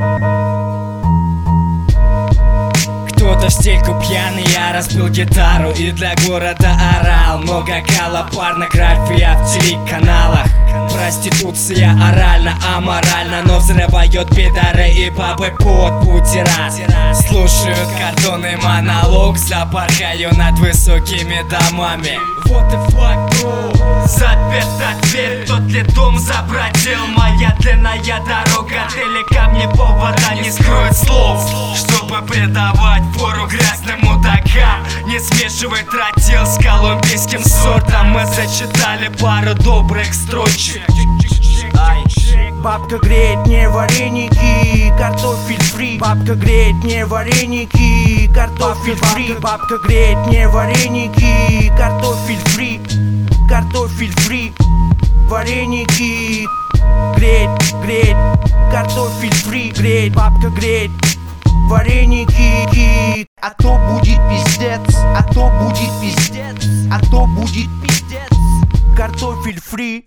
Кто-то в стельку пьяный, я разбил гитару и для города орал. Много кала, порнография в телеканалах. Проституция орально, аморально, но взрывает пидоры и бабы под бутера. Слушают картонный монолог, запаркаю над высокими домами. Вот и факт, бро. Заперта дверь, тот ли дом забродил. Моя длинная дорога, телекамни повода не скроет слов, чтобы придавать фору грязным мудакам. Не смешивай тротил с колумбийским сортом. Мы зачитали пару добрых строчек. Бабка греет мне вареники, картофель фри. Бабка греет мне вареники, картофель фри. Бабка греет мне вареники, картофель фри. Картофель фри, вареники. Греет, картофель фри. Греет, бабка греет вареники. А то будет пиздец, а то будет пиздец, а то будет пиздец. Картофель фри.